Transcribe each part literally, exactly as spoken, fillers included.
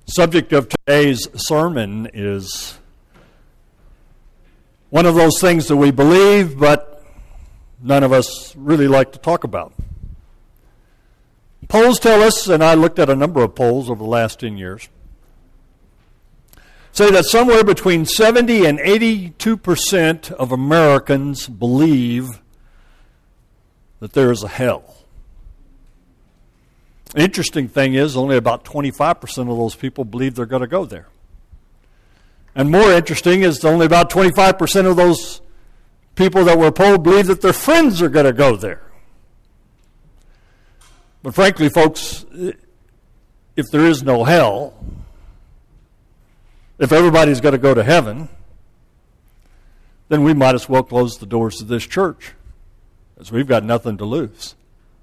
Subject of today's sermon is one of those things that we believe, but none of us really like to talk about. Polls tell us, and I looked at a number of polls over the last ten years, say that somewhere between seventy and eighty-two percent of Americans believe that there is a hell. The interesting thing is only about twenty-five percent of those people believe they're going to go there. And more interesting is only about twenty-five percent of those people that were polled believe that their friends are going to go there. But frankly, folks, if there is no hell, if everybody's going to go to heaven, then we might as well close the doors of this church, because we've got nothing to lose.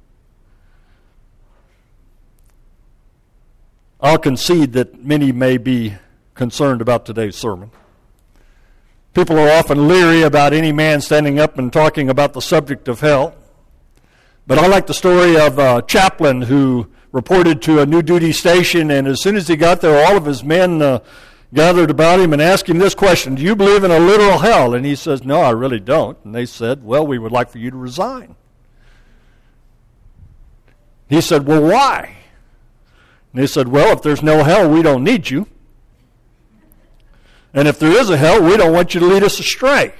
I'll concede that many may be concerned about today's sermon. People are often leery about any man standing up and talking about the subject of hell. But I like the story of a chaplain who reported to a new duty station, and as soon as he got there, all of his men uh, gathered about him and asked him this question: do you believe in a literal hell? And he says, no, I really don't. And they said, well, we would like for you to resign. He said, well, why? And they said, well, if there's no hell, we don't need you. And if there is a hell, we don't want you to lead us astray.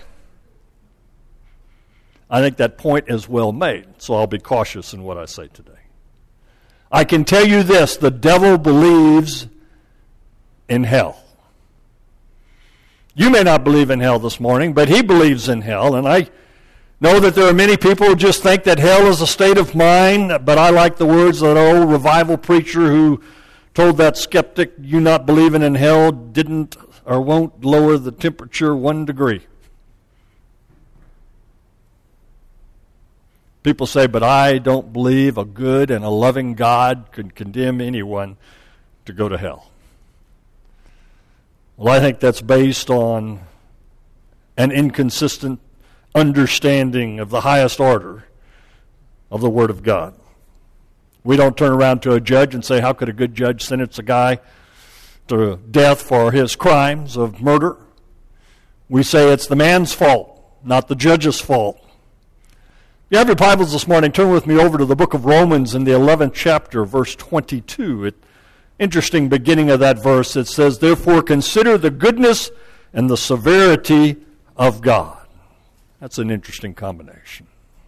I think that point is well made, so I'll be cautious in what I say today. I can tell you this: the devil believes in hell. You may not believe in hell this morning, but he believes in hell, and I know that there are many people who just think that hell is a state of mind, but I like the words of that old revival preacher who told that skeptic, you not believing in hell didn't or won't lower the temperature one degree. People say, but I don't believe a good and a loving God could condemn anyone to go to hell. Well, I think that's based on an inconsistent understanding of the highest order of the Word of God. We don't turn around to a judge and say, how could a good judge sentence a guy to death for his crimes of murder? We say it's the man's fault, not the judge's fault. If you have your Bibles this morning, turn with me over to the book of Romans in the eleventh chapter, verse twenty-two. It, interesting beginning of that verse. It says, therefore consider the goodness and the severity of God. That's an interesting combination.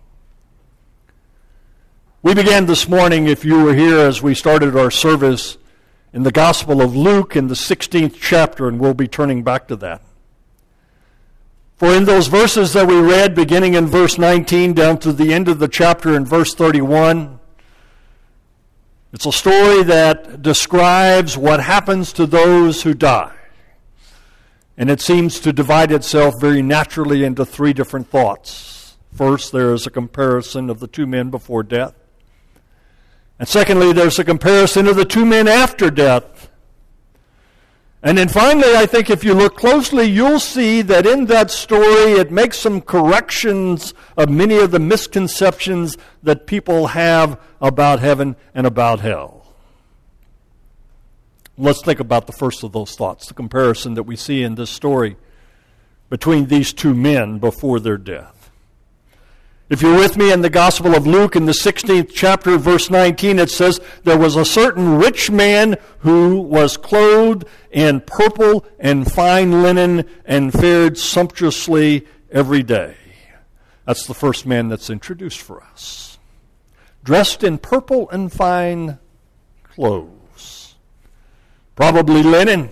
We began this morning, if you were here as we started our service, in the Gospel of Luke in the sixteenth chapter, and we'll be turning back to that. For in those verses that we read, beginning in verse nineteen down to the end of the chapter in verse thirty-one, it's a story that describes what happens to those who die. And it seems to divide itself very naturally into three different thoughts. First, there is a comparison of the two men before death. And secondly, there's a comparison of the two men after death. And then finally, I think if you look closely, you'll see that in that story it makes some corrections of many of the misconceptions that people have about heaven and about hell. Let's think about the first of those thoughts, the comparison that we see in this story between these two men before their death. If you're with me in the Gospel of Luke in the sixteenth chapter, verse nineteen, it says, there was a certain rich man who was clothed in purple and fine linen and fared sumptuously every day. That's the first man that's introduced for us. Dressed in purple and fine clothes. Probably linen.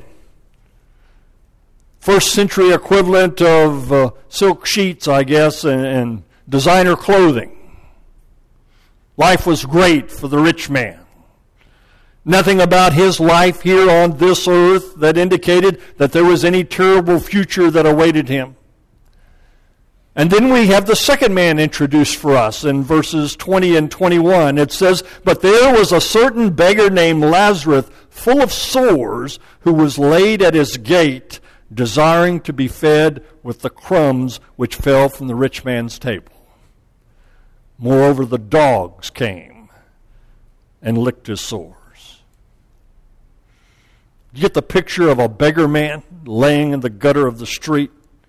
First century equivalent of uh, silk sheets, I guess, and, and designer clothing. Life was great for the rich man. Nothing about his life here on this earth that indicated that there was any terrible future that awaited him. And then we have the second man introduced for us in verses twenty and twenty-one. It says, but there was a certain beggar named Lazarus, full of sores, who was laid at his gate, desiring to be fed with the crumbs which fell from the rich man's table. Moreover, the dogs came and licked his sores. You get the picture of a beggar man laying in the gutter of the street.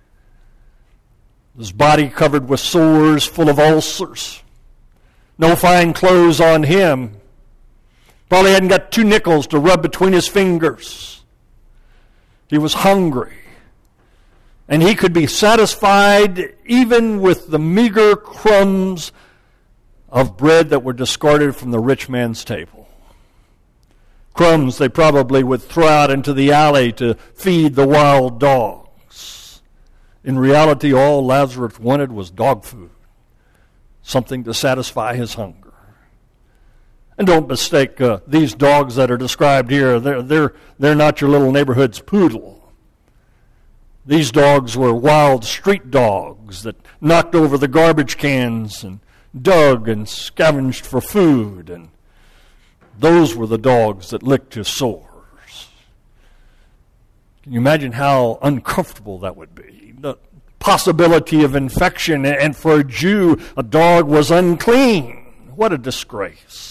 His body covered with sores, full of ulcers. No fine clothes on him. Probably hadn't got two nickels to rub between his fingers. He was hungry. And he could be satisfied even with the meager crumbs of bread that were discarded from the rich man's table. Crumbs they probably would throw out into the alley to feed the wild dogs. In reality, all Lazarus wanted was dog food, something to satisfy his hunger. And don't mistake uh, these dogs that are described here. They're, they're, they're not your little neighborhood's poodle. These dogs were wild street dogs that knocked over the garbage cans and dug and scavenged for food. And those were the dogs that licked his sores. Can you imagine how uncomfortable that would be? The possibility of infection, and for a Jew, a dog was unclean. What a disgrace.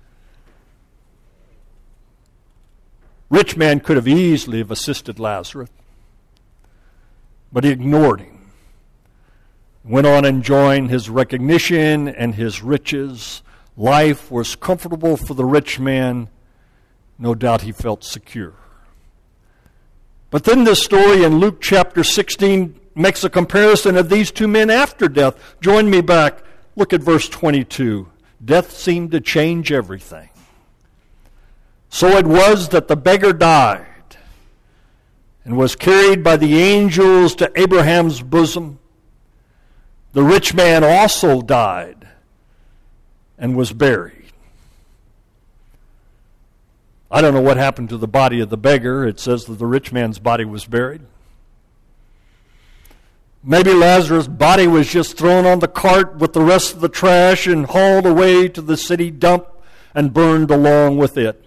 Rich man could have easily have assisted Lazarus, but he ignored him. Went on enjoying his recognition and his riches. Life was comfortable for the rich man. No doubt he felt secure. But then this story in Luke chapter sixteen makes a comparison of these two men after death. Join me back. Look at verse twenty-two. Death seemed to change everything. So it was that the beggar died and was carried by the angels to Abraham's bosom. The rich man also died and was buried. I don't know what happened to the body of the beggar. It says that the rich man's body was buried. Maybe Lazarus' body was just thrown on the cart with the rest of the trash and hauled away to the city dump and burned along with it.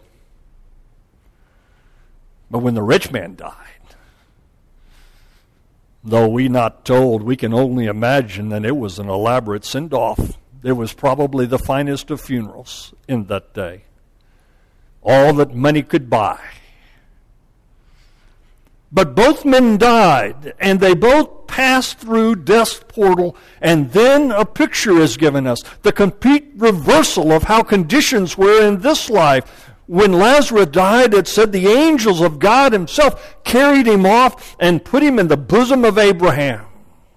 But when the rich man died, though we not told, we can only imagine that it was an elaborate send-off. It was probably the finest of funerals in that day. All that money could buy. But both men died, and they both passed through death's portal, and then a picture is given us, the complete reversal of how conditions were in this life. When Lazarus died, it said the angels of God himself carried him off and put him in the bosom of Abraham.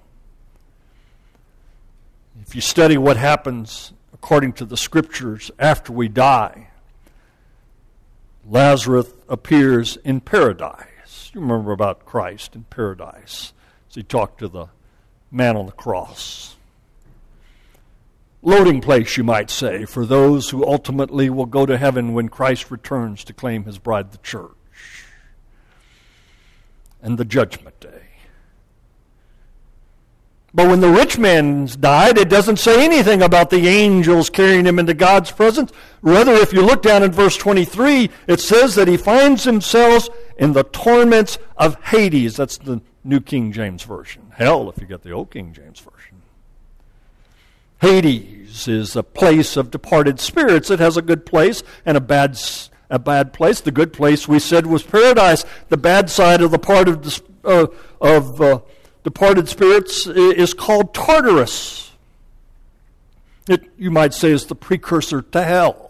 If you study what happens according to the scriptures after we die, Lazarus appears in paradise. You remember about Christ in paradise as he talked to the man on the cross. Loading place, you might say, for those who ultimately will go to heaven when Christ returns to claim his bride, the church. And the judgment day. But when the rich man died, it doesn't say anything about the angels carrying him into God's presence. Rather, if you look down at verse twenty-three, it says that he finds himself in the torments of Hades. That's the New King James Version. Hell, if you get the Old King James Version. Hades is a place of departed spirits. It has a good place and a bad a bad place. The good place, we said, was paradise. The bad side of the part of uh, of uh, departed spirits is called Tartarus. It, you might say, is the precursor to hell.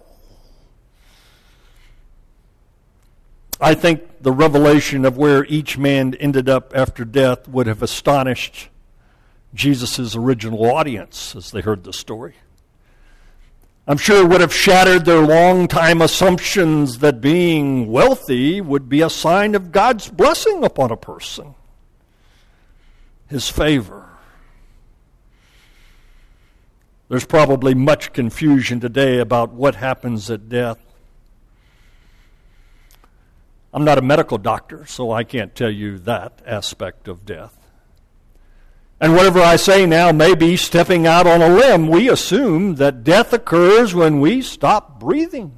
I think the revelation of where each man ended up after death would have astonished Jesus' original audience as they heard the story. I'm sure it would have shattered their long-time assumptions that being wealthy would be a sign of God's blessing upon a person, his favor. There's probably much confusion today about what happens at death. I'm not a medical doctor, so I can't tell you that aspect of death. And whatever I say now may be stepping out on a limb. We assume that death occurs when we stop breathing.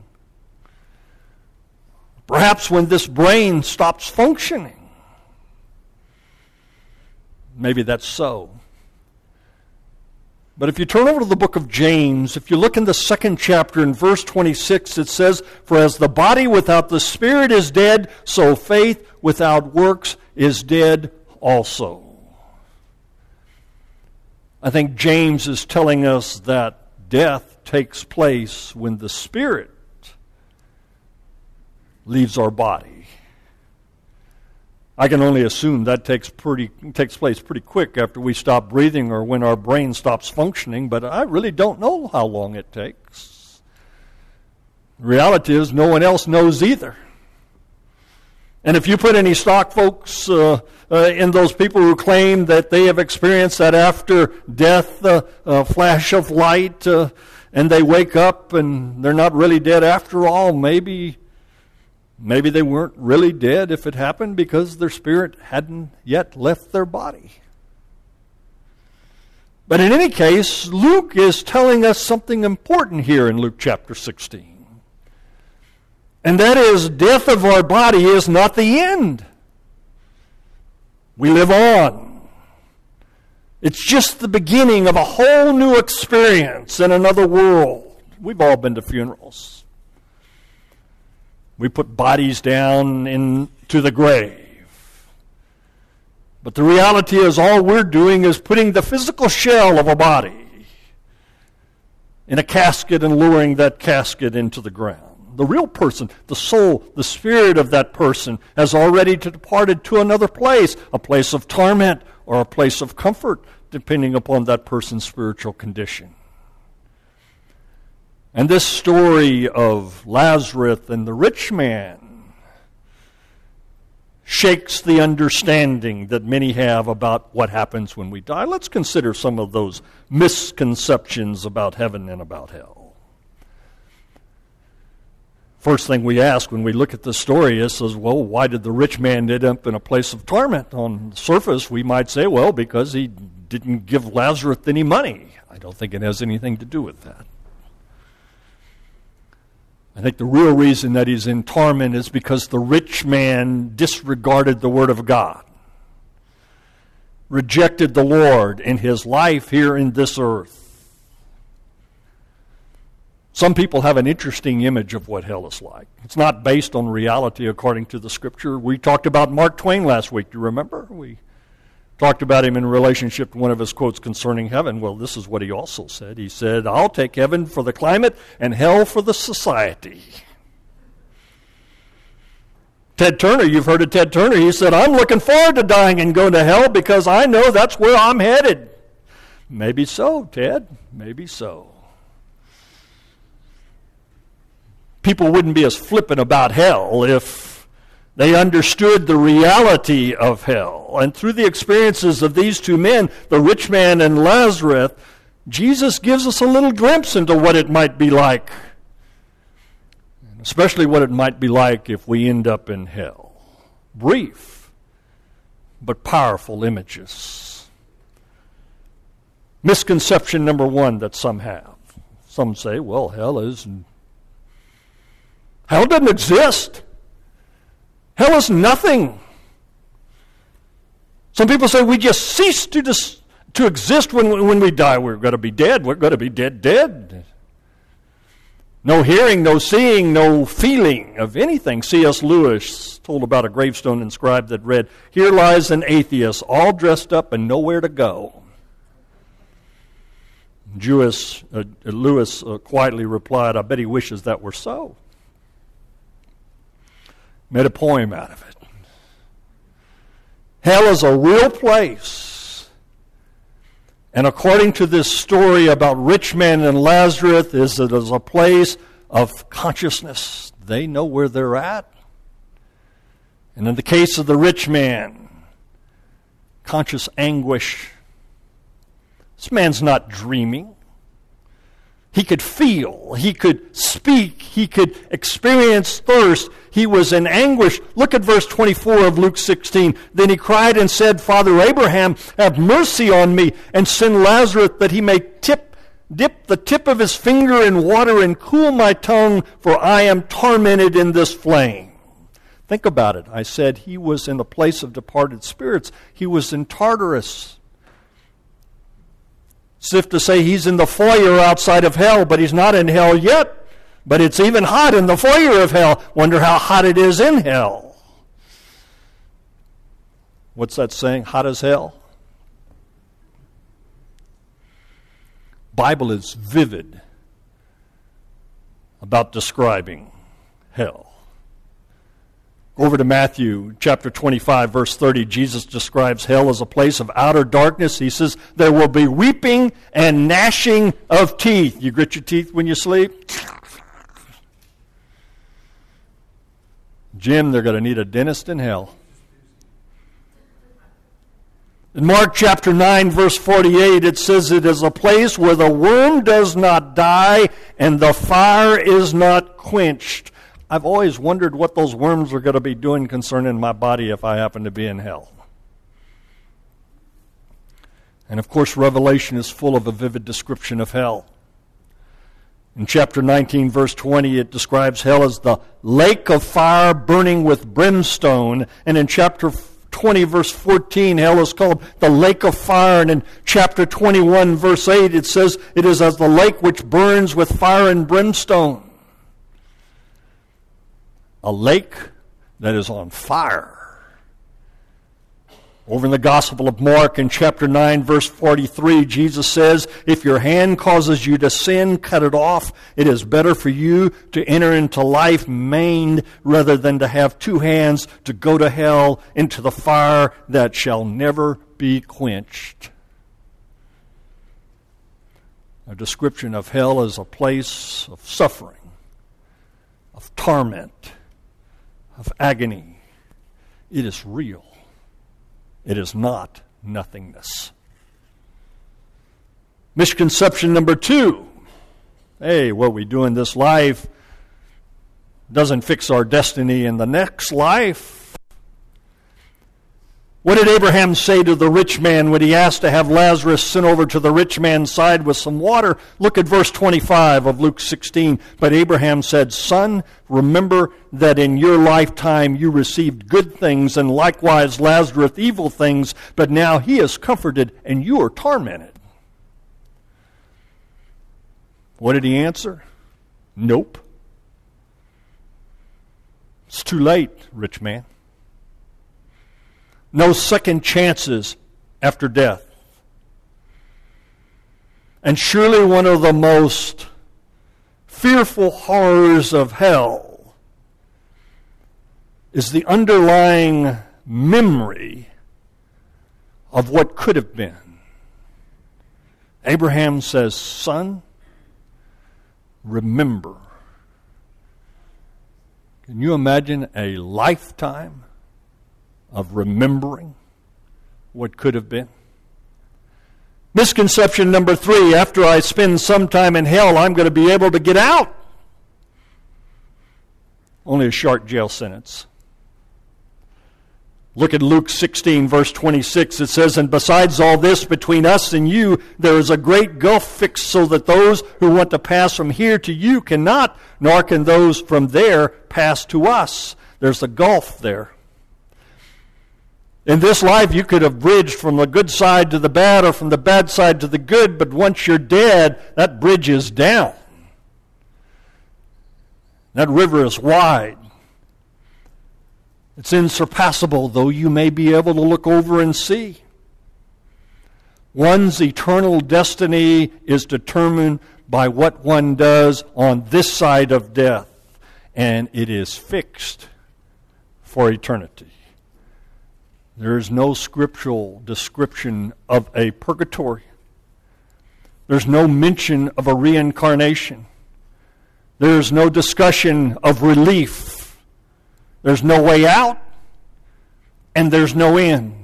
Perhaps when this brain stops functioning. Maybe that's so. But if you turn over to the book of James, if you look in the second chapter in verse twenty-six, it says, "For as the body without the spirit is dead, so faith without works is dead also." I think James is telling us that death takes place when the spirit leaves our body. I can only assume that takes pretty takes place pretty quick after we stop breathing or when our brain stops functioning, but I really don't know how long it takes. The reality is no one else knows either. And if you put any stock, folks, uh, uh, in those people who claim that they have experienced that after death uh, uh, flash of light, uh, and they wake up and they're not really dead after all, maybe maybe they weren't really dead if it happened because their spirit hadn't yet left their body. But in any case, Luke is telling us something important here in Luke chapter sixteen. And that is, death of our body is not the end. We live on. It's just the beginning of a whole new experience in another world. We've all been to funerals. We put bodies down into the grave. But the reality is all we're doing is putting the physical shell of a body in a casket and lowering that casket into the ground. The real person, the soul, the spirit of that person has already departed to another place, a place of torment or a place of comfort, depending upon that person's spiritual condition. And this story of Lazarus and the rich man shakes the understanding that many have about what happens when we die. Let's consider some of those misconceptions about heaven and about hell. First thing we ask when we look at the story is, says, well, why did the rich man end up in a place of torment? On the surface, we might say, well, because he didn't give Lazarus any money. I don't think it has anything to do with that. I think the real reason that he's in torment is because the rich man disregarded the Word of God, rejected the Lord in his life here in this earth. Some people have an interesting image of what hell is like. It's not based on reality according to the Scripture. We talked about Mark Twain last week. Do you remember? We talked about him in relationship to one of his quotes concerning heaven. Well, this is what he also said. He said, "I'll take heaven for the climate and hell for the society." Ted Turner, you've heard of Ted Turner. He said, "I'm looking forward to dying and going to hell because I know that's where I'm headed." Maybe so, Ted. Maybe so. People wouldn't be as flippant about hell if they understood the reality of hell. And through the experiences of these two men, the rich man and Lazarus, Jesus gives us a little glimpse into what it might be like, especially what it might be like if we end up in hell. Brief, but powerful images. Misconception number one that some have. Some say, well, hell is... Hell doesn't exist. Hell is nothing. Some people say we just cease to dis- to exist when, when we die. We're going to be dead. We're going to be dead, dead. No hearing, no seeing, no feeling of anything. C S Lewis told about a gravestone inscribed that read, "Here lies an atheist, all dressed up and nowhere to go." Jewish, uh, Lewis uh, quietly replied, "I bet he wishes that were so." Made a poem out of it. Hell is a real place. And according to this story about rich man and Lazarus, is it is a place of consciousness. They know where they're at. And in the case of the rich man, conscious anguish. This man's not dreaming. He could feel, he could speak, he could experience thirst. He was in anguish. Look at verse twenty-four of Luke sixteen. "Then he cried and said, 'Father Abraham, have mercy on me, and send Lazarus that he may tip, dip the tip of his finger in water and cool my tongue, for I am tormented in this flame.'" Think about it. I said he was in a place of departed spirits. He was in Tartarus. As if to say he's in the foyer outside of hell, but he's not in hell yet. But it's even hot in the foyer of hell. Wonder how hot it is in hell. What's that saying? Hot as hell? Bible is vivid about describing hell. Over to Matthew chapter twenty-five, verse thirty. Jesus describes hell as a place of outer darkness. He says, there will be weeping and gnashing of teeth. You grit your teeth when you sleep? Jim, they're going to need a dentist in hell. In Mark chapter nine, verse forty-eight, it says it is a place where the worm does not die and the fire is not quenched. I've always wondered what those worms are going to be doing concerning my body if I happen to be in hell. And of course, Revelation is full of a vivid description of hell. In chapter nineteen, verse twenty, it describes hell as the lake of fire burning with brimstone. And in chapter twenty, verse fourteen, hell is called the lake of fire. And in chapter twenty-one, verse eight, it says it is as the lake which burns with fire and brimstone. A lake that is on fire. Over in the Gospel of Mark, in chapter nine, verse forty-three, Jesus says, if your hand causes you to sin, cut it off. It is better for you to enter into life maimed rather than to have two hands to go to hell into the fire that shall never be quenched. A description of hell as a place of suffering, of torment, of agony. It is real. It is not nothingness. Misconception number two. Hey, what we do in this life doesn't fix our destiny in the next life. What did Abraham say to the rich man when he asked to have Lazarus sent over to the rich man's side with some water? Look at verse twenty-five of Luke sixteen. But Abraham said, Son, remember that in your lifetime you received good things, and likewise Lazarus evil things, but now he is comforted and you are tormented. What did he answer? Nope. It's too late, rich man. No second chances after death. And surely one of the most fearful horrors of hell is the underlying memory of what could have been. Abraham says, Son, remember. Can you imagine a lifetime of remembering what could have been? Misconception number three, after I spend some time in hell, I'm going to be able to get out. Only a short jail sentence. Look at Luke sixteen, verse twenty-six. It says, And besides all this, between us and you, there is a great gulf fixed, so that those who want to pass from here to you cannot, nor can those from there pass to us. There's a gulf there. In this life, you could have bridged from the good side to the bad or from the bad side to the good, but once you're dead, that bridge is down. That river is wide. It's insurpassable, though you may be able to look over and see. One's eternal destiny is determined by what one does on this side of death, and it is fixed for eternity. There is no scriptural description of a purgatory. There's no mention of a reincarnation. There's no discussion of relief. There's no way out, and there's no end.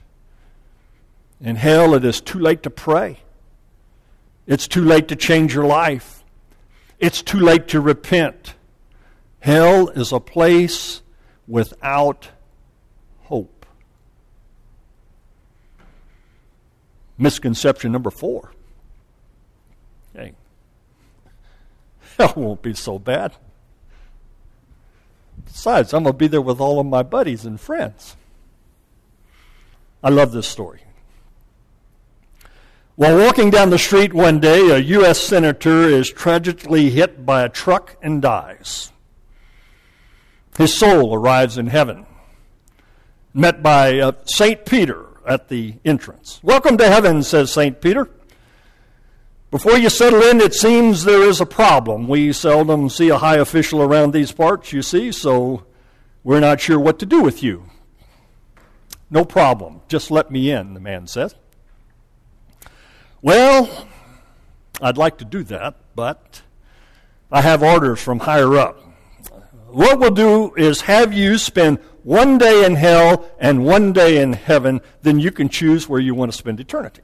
In hell, it is too late to pray. It's too late to change your life. It's too late to repent. Hell is a place without hope. Misconception number four. Hey, hell won't be so bad. Besides, I'm going to be there with all of my buddies and friends. I love this story. While walking down the street one day, a U S senator is tragically hit by a truck and dies. His soul arrives in heaven, met by uh, Saint Peter at the entrance. "Welcome to heaven," says Saint Peter. "Before you settle in, it seems there is a problem. We seldom see a high official around these parts, you see, so we're not sure what to do with you." "No problem. Just let me in," the man says. "Well, I'd like to do that, but I have orders from higher up. What we'll do is have you spend one day in hell and one day in heaven, then you can choose where you want to spend eternity."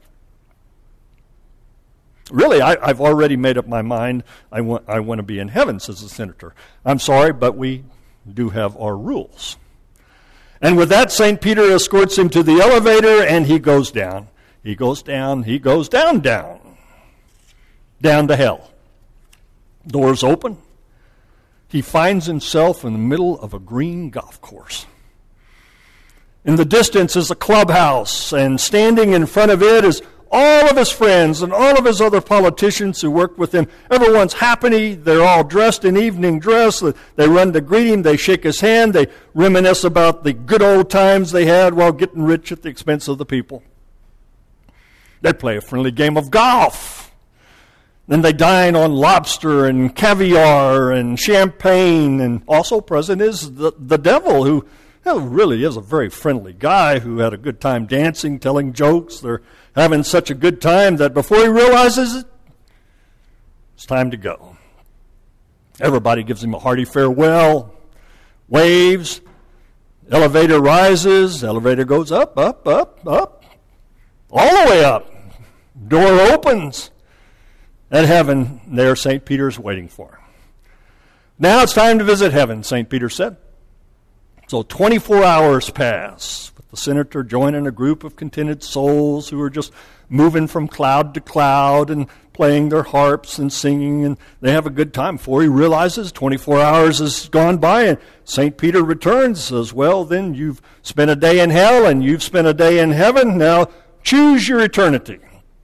"Really, I, I've already made up my mind. I want, I want to be in heaven," says the senator. "I'm sorry, but we do have our rules." And with that, Saint Peter escorts him to the elevator, and he goes down. He goes down, he goes down, down, down to hell. Doors open. He finds himself in the middle of a green golf course. In the distance is a clubhouse, and standing in front of it is all of his friends and all of his other politicians who work with him. Everyone's happy. They're all dressed in evening dress. They run to greet him. They shake his hand. They reminisce about the good old times they had while getting rich at the expense of the people. They play a friendly game of golf. Then they dine on lobster and caviar and champagne. And also present is the, the devil, who well, really is a very friendly guy who had a good time dancing, telling jokes. They're having such a good time that before he realizes it, it's time to go. Everybody gives him a hearty farewell, waves, elevator rises, elevator goes up, up, up, up, all the way up. Door opens. At heaven, there Saint Peter's waiting for him. "Now it's time to visit heaven," Saint Peter said. So twenty-four hours pass, with the senator joining a group of contented souls who are just moving from cloud to cloud and playing their harps and singing, and they have a good time before he realizes twenty-four hours has gone by, and Saint Peter returns and says, "Well, then you've spent a day in hell and you've spent a day in heaven. Now choose your eternity."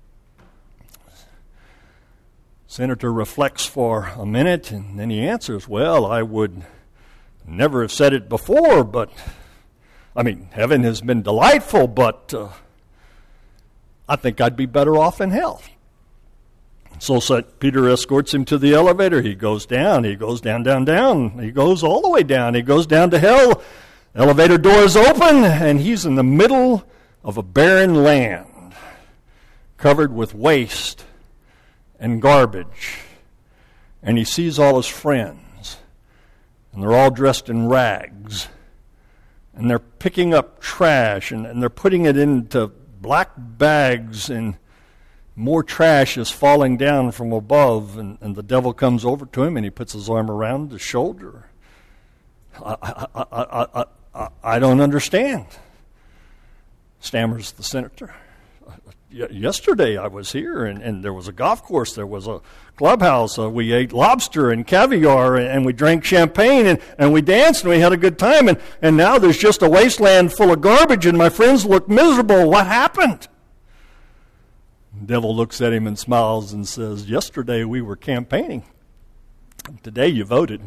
Senator reflects for a minute, and then he answers, "Well, I would never have said it before, but, I mean, heaven has been delightful, but uh, I think I'd be better off in hell." So Saint Peter escorts him to the elevator. He goes down, he goes down, down, down. He goes all the way down. He goes down to hell. Elevator doors open, and he's in the middle of a barren land, covered with waste and garbage. And he sees all his friends, and they're all dressed in rags, and they're picking up trash, and, and they're putting it into black bags, and more trash is falling down from above, and, and the devil comes over to him, and he puts his arm around his shoulder. I, I, I, I, I, I don't understand, stammers the senator. Yesterday I was here, and, and there was a golf course, there was a clubhouse, uh, we ate lobster and caviar, and, and we drank champagne, and, and we danced, and we had a good time, and, and now there's just a wasteland full of garbage, and my friends look miserable. What happened? The devil looks at him and smiles and says, "Yesterday we were campaigning. Today you voted."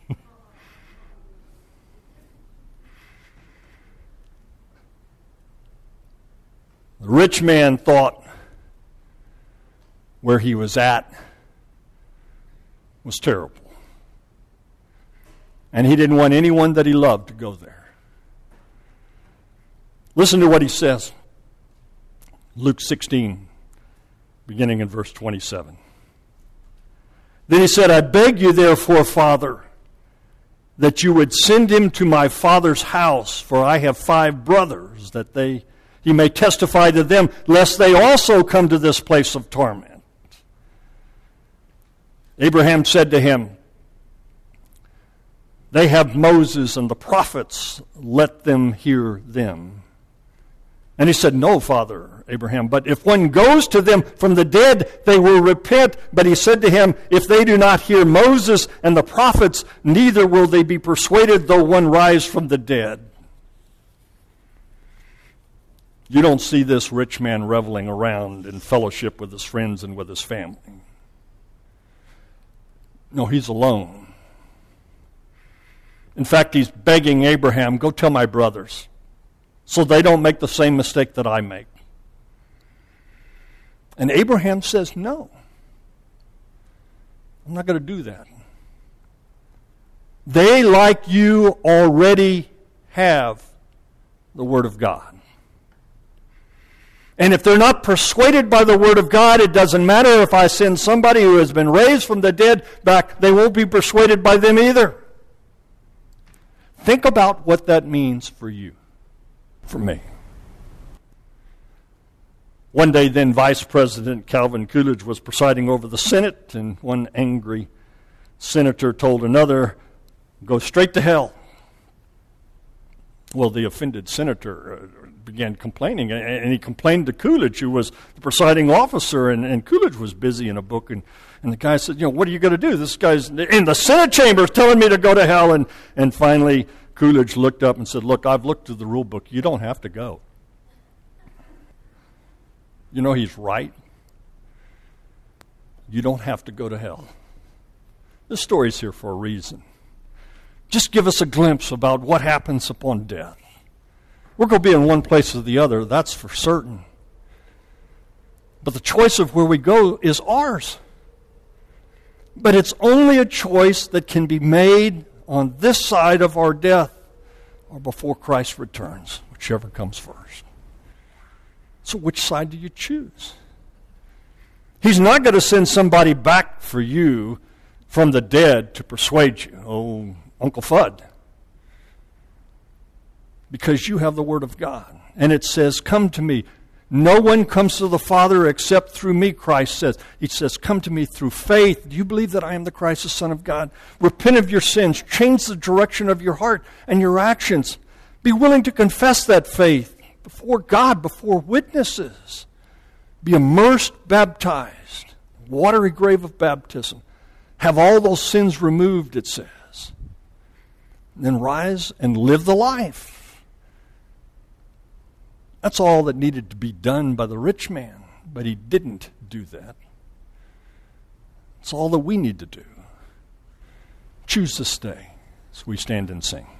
The rich man thought where he was at was terrible. And he didn't want anyone that he loved to go there. Listen to what he says. Luke sixteen, beginning in verse twenty-seven. Then he said, "I beg you therefore, Father, that you would send him to my father's house, for I have five brothers, that they he may testify to them, lest they also come to this place of torment." Abraham said to him, "They have Moses and the prophets, let them hear them." And he said, "No, Father Abraham, but if one goes to them from the dead, they will repent." But he said to him, "If they do not hear Moses and the prophets, neither will they be persuaded, though one rise from the dead." You don't see this rich man reveling around in fellowship with his friends and with his family. No, he's alone. In fact, he's begging Abraham, go tell my brothers, so they don't make the same mistake that I make. And Abraham says, no, I'm not going to do that. They, like you, already have the Word of God. And if they're not persuaded by the Word of God, it doesn't matter if I send somebody who has been raised from the dead back, they won't be persuaded by them either. Think about what that means for you, for me. One day then Vice President Calvin Coolidge was presiding over the Senate, and one angry senator told another, go straight to hell. Well, the offended senator uh, began complaining, and he complained to Coolidge, who was the presiding officer, and, and Coolidge was busy in a book, and, and the guy said, you know, what are you going to do? This guy's in the Senate chambers telling me to go to hell, and, and finally Coolidge looked up and said, look, I've looked through the rule book. You don't have to go. You know, he's right. You don't have to go to hell. This story's here for a reason. Just give us a glimpse about what happens upon death. We're going to be in one place or the other, that's for certain. But the choice of where we go is ours. But it's only a choice that can be made on this side of our death or before Christ returns, whichever comes first. So which side do you choose? He's not going to send somebody back for you from the dead to persuade you. Oh, Uncle Fudd. Because you have the Word of God. And it says, come to me. No one comes to the Father except through me, Christ says. He says, come to me through faith. Do you believe that I am the Christ, the Son of God? Repent of your sins. Change the direction of your heart and your actions. Be willing to confess that faith before God, before witnesses. Be immersed, baptized. Watery grave of baptism. Have all those sins removed, it says. Then rise and live the life. That's all that needed to be done by the rich man, but he didn't do that. It's all that we need to do. Choose this day as we stand and sing.